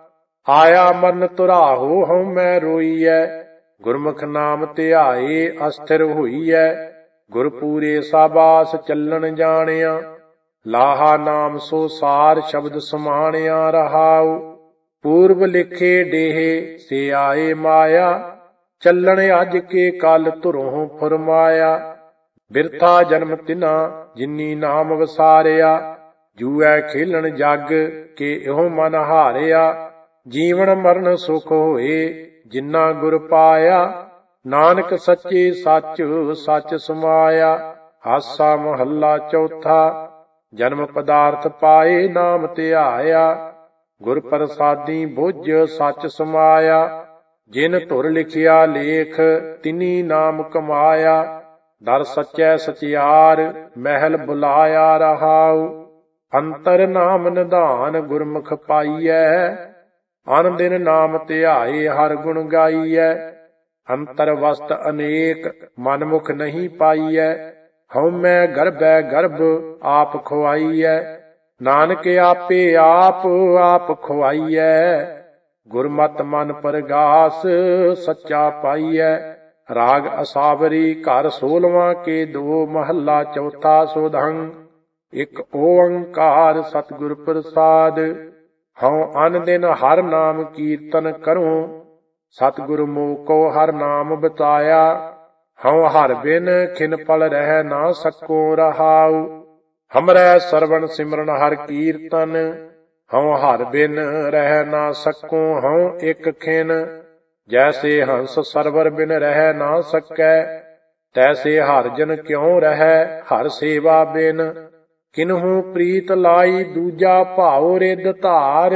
आया मरन तुराहो हਉ मैं रोईਐ, गुरमुख नाम ध्याए अस्थिर होईਐ। गुरपूरे साबास ਚੱਲਣ ਜਾਣਿਆ, ਲਾਹਾ ਨਾਮ ਸੋ ਸਾਰ ਸ਼ਬਦ ਸਮਾਣਿਆ ਰਹਾਉ। ਪੂਰਬ ਲਿਖੇ ਡੇਹੇ ਸੇ ਆਏ ਮਾਇਆ, ਚੱਲਣ ਅੱਜ ਕੇ ਕੱਲ ਧੁਰੋਂ ਫੁਰਮਾਇਆ। ਬਿਰਥਾ ਜਨਮ ਤਿਨਾ ਜਿਨੀ ਨਾਮ ਵਸਾਰਿਆ, ਜੂਐ ਖੇਲਣ ਜਗ ਕੇ ਇਹੋ ਮਨ ਹਾਰਿਆ। ਜੀਵਨ ਮਰਨ ਸੁਖ ਹੋਏ ਜਿਨਾ ਗੁਰ ਪਾਇਆ, ਨਾਨਕ ਸੱਚੇ ਸੱਚ ਸੱਚ ਸਮਾਇਆ। ਹਾਸਾ ਮਹੱਲਾ ਚੌਥਾ। ਜਨਮ ਪਦਾਰਥ ਪਾਏ ਨਾਮ ਧਿਆਇਆ, ਗੁਰ ਪ੍ਰਸਾਦੀ ਬੁੱਝ ਸੱਚ ਸਮਾਇਆ। ਜਿਨ ਧੁਰ ਲਿਖਿਆ ਲੇਖ ਤਿਨੀ ਨਾਮ ਕਮਾਇਆ, ਦਰ ਸੱਚੈ ਸਚਿਆਰ ਮਹਿਲ ਬੁਲਾਇਆ ਰਹਾਉ। ਅੰਤਰ ਨਾਮ ਨਿਧਾਨ ਗੁਰਮੁਖ ਪਾਈਐ, ਅਨ ਦਿਨ ਨਾਮ ਧਿਆਏ ਹਰ ਗੁਣ ਗਾਈਐ। ਅੰਤਰ ਵਸਤ ਅਨੇਕ ਮਨਮੁਖ ਨਹੀਂ ਪਾਈਐ, ਹਉਮੈ ਗਰਭੈ ਗਰਭ ਆਪ ਖੁਆਈਐ। ਨਾਨਕ ਆਪੇ ਆਪ ਆਪ ਖੁਆਈਐ, ਗੁਰਮਤਿ ਮਨ ਪਰਗਾਸ ਸੱਚਾ ਪਾਈਐ। ਰਾਗ ਅਸਾਵਰੀ ਘਰ 16ਵਾਂ ਕੇ 2 ਮਹੱਲਾ ਚੌਥਾ। ਸੋਧੰ ਇੱਕ ਓੰਕਾਰ ਸਤਿਗੁਰ ਪ੍ਰਸਾਦ, ਹਉ ਅਨ ਦਿਨ ਹਰ ਨਾਮ ਕੀਰਤਨ ਕਰੂੰ। ਸਤਿਗੁਰ ਮੋਕੋ ਹਰ ਨਾਮ ਬਤਾਇਆ, ਹਉ ਹਰ ਬਿਨ ਖਿਨ ਪਲ ਰਹਿ ਨਾ ਸਕੋ ਰਹਾਉ। ਹਮਰੈ ਸਰਵਣ ਸਿਮਰਨ ਹਰ ਕੀਰਤਨ, ਹਉ ਹਰ ਬਿਨ ਰਹਿ ਨਾ ਸਕੋ ਹਉ ਇੱਕ ਖਿਨ। ਜੈਸੇ ਹੰਸ ਸਰਵਰ ਬਿਨ ਰਹਿ ਨਾ ਸਕੈ, ਤੈਸੇ ਹਰ ਜਨ ਕਿਉ ਰਹਿ ਹਰ ਸੇਵਾ ਬਿਨ। ਕਿਨਹੂ ਪ੍ਰੀਤ ਲਾਈ ਦੂਜਾ ਭਾਉ ਰਿੱਧ ਧਾਰ,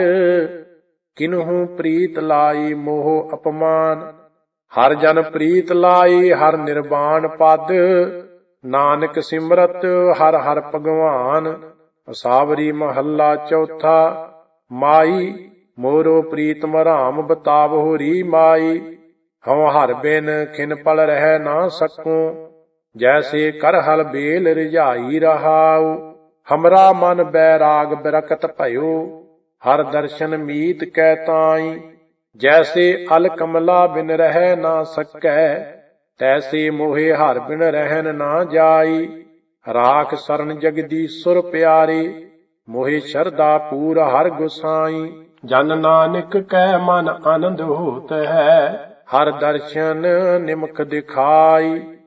ਕਿਨਹੂ ਪ੍ਰੀਤ ਲਾਈ ਮੋਹ ਅਪਮਾਨ। ਹਰ ਜਨ ਪ੍ਰੀਤ ਲਾਈ ਹਰ ਨਿਰਵਾਣ ਪਦ, ਨਾਨਕ ਸਿਮਰਤ ਹਰ ਹਰ ਭਗਵਾਨ। ਅਸਾਵਰੀ ਮਹੱਲਾ ਚੌਥਾ। ਮਾਈ ਮੋਰੋ ਪ੍ਰੀਤਮ ਰਾਮ ਬਤਾਵਹੁ ਰੀ ਮਾਈ, ਹਉ ਹਰ ਬਿਨ ਖਿਨ ਪਲ ਰਹਿ ਨਾ ਸਕੂੰ। ਜੈਸੇ ਕਰਹਲ ਬੇਲ ਰਿਝਾਈ ਰਹਾਉ, ਹਮਰਾ ਮਨ ਬੈਰਾਗ ਬਿਰਕਤ ਭਇਓ। ਹਰ ਦਰਸ਼ਨ ਮੀਤ ਕੈ ਤਾਈ, ਜੈਸੇ ਅਲ ਕਮਲਾ ਬਿਨ ਰਹਿ ਨਾ ਸਕੈ। ਤੈਸੇ ਮੋਹੇ ਹਰ ਬਿਨ ਰਹਿਨ ਨਾ ਜਾਈ। ਰਾਖ ਸਰਨ ਜਗਦੀਸ਼ੁਰ ਪਿਆਰੇ, ਮੋਹਿ ਸ਼ਰਧਾ ਪੂਰ ਹਰ ਗੁਸਾਈ। ਜਨ ਨਾਨਕ ਕੈ ਮਨ ਆਨੰਦ ਹੋਤ ਹੈ, ਹਰ ਦਰਸ਼ਨ ਨਿਮਖ ਦਿਖਾਈ।